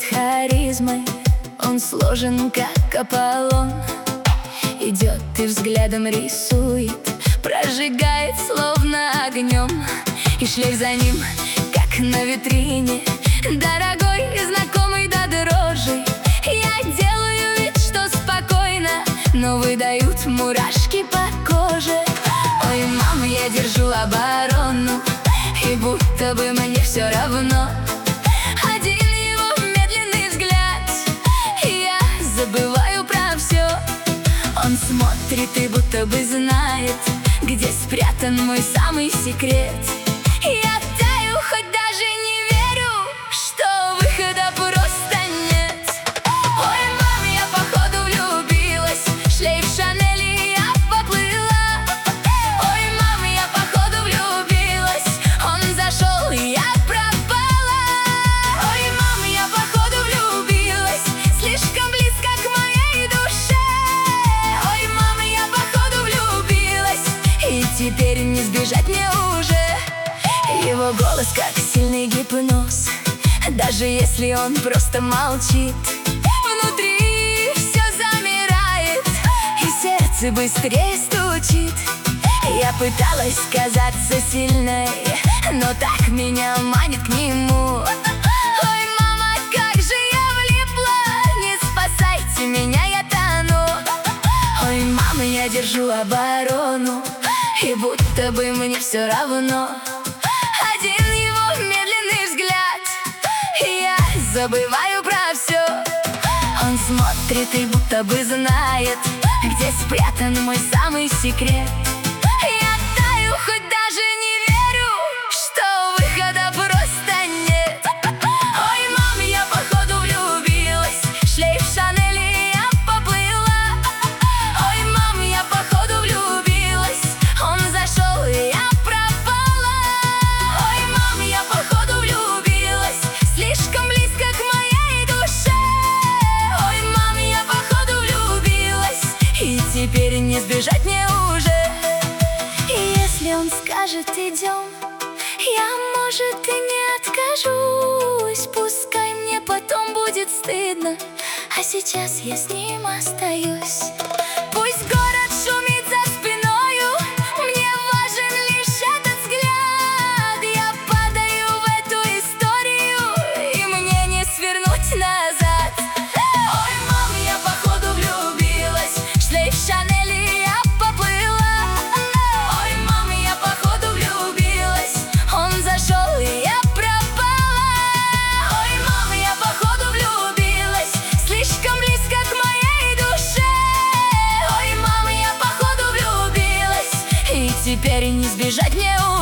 харизмой, он сложен, как Аполлон. Идет и взглядом рисует, прожигает словно огнем. И шлейф за ним, как на витрине, дорогой и знакомый до дрожи. Я делаю вид, что спокойно, но выдают мурашки по коже. Ой, мама, я держу оборону, и будто бы мне все равно. Один его медленный взгляд, и я забываю про все. Он смотрит и будто бы знает, где спрятан мой самый секрет. Я таю, хоть даже не верю, что выхода просто нет. Ой, мама, я походу влюбилась, шлейф Шанель, и я поплыла. Ой, мама, я походу влюбилась, он зашел, и я пропала. Ой, мама, я походу влюбилась, слишком близко к моей душе. Ой, мама, я походу влюбилась, и теперь не сбежать мне уже. Его голос как сильный гипноз, даже если он просто молчит. Внутри все замирает, и сердце быстрее стучит. Я пыталась казаться сильной, но так меня манит к нему. Ой, мама, как же я влипла, не спасайте меня, я тону. Ой, мама, я держу оборону, и будто бы мне все равно. Один его медленный взгляд, и я забываю про все. Он смотрит и будто бы знает, где спрятан мой самый секрет. Я таю, хоть даже не верю, что выхода просто нет. Ой, мама, я походу влюбилась, шлейф Шанель, и я поплыла. Ой, мама, я походу влюбилась, он зашел, и я пропала. Ой, мама, я походу влюбилась, слишком близко к моей душе. Ой, мама, я походу влюбилась, и теперь не сбежать мне уже. И если он скажет идем, я, может, и не откажусь. Пускай мне потом будет стыдно, а сейчас я с ним остаюсь. Пусть город шумит за спиною, мне важен лишь этот взгляд. Я падаю в эту историю, и мне не свернуть назад. Ой, мама, я походу влюбилась, шлейф Шанель, и я поплыла. Ой, мама, я походу влюбилась, он зашел, и я пропала. Ой, мама, я походу влюбилась, слишком близко к моей душе. Ой, мама, я походу влюбилась, и теперь не сбежать мне уже.